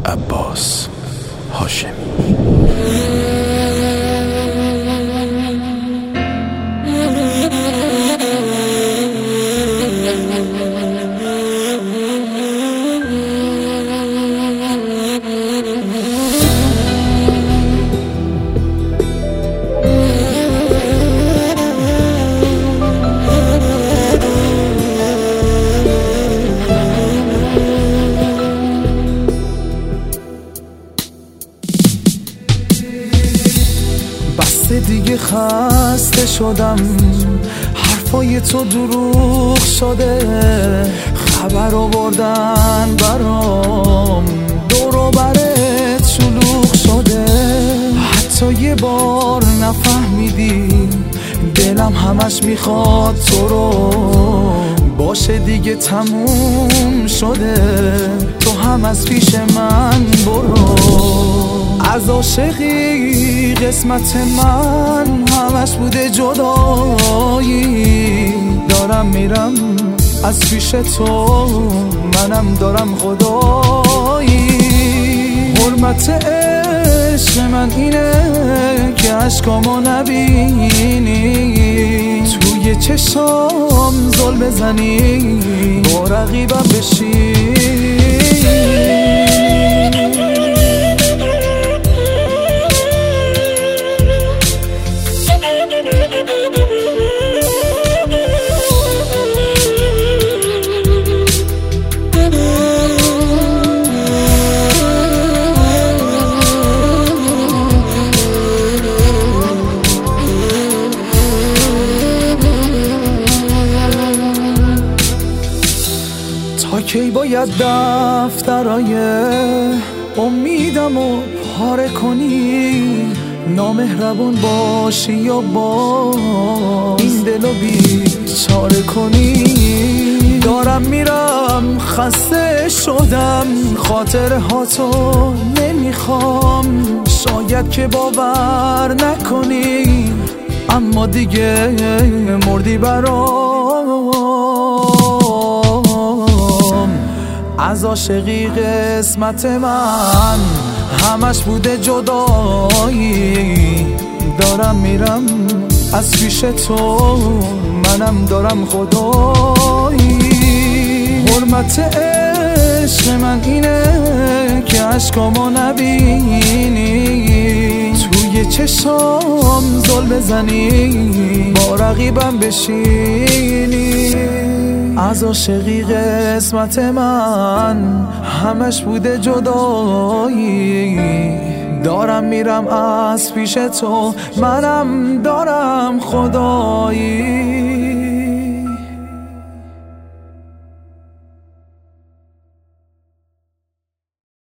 عباس هاشمی. دیگه خسته شدم، حرفای تو دروغ شده، خبر آوردن برام دور و برت شلوغ شده. حتی یه بار نفهمیدی دلم همش میخواد تو رو، باشه دیگه تموم شده، تو هم از پیش من برو. از عاشقی قسمت من همش بوده جدایی، دارم میرم از پیش تو، منم دارم خدایی. حرمت عشق من اینه که عشقامو نبینی، توی چشام زل بزنی، با رقیبم بشی. تا کی باید دفترای امیدمو پاره کنی، نامهربون باشی یا با این دلو بیچاره کنی. دارم میرم خسته شدم، خاطره هاتو نمیخوام، شاید که باور نکنی اما دیگه مردی برام. از عاشقی قسمت من همش بوده جدایی، دارم میرم از پیش تو، منم دارم خدایی. حرمت عشق من اینه که عشقامو نبینی، توی چشام زل بزنی، با رقیبم بشینی. از عاشقی قسمت من همش بوده جدایی، دارم میرم از پیش تو، منم دارم خدایی.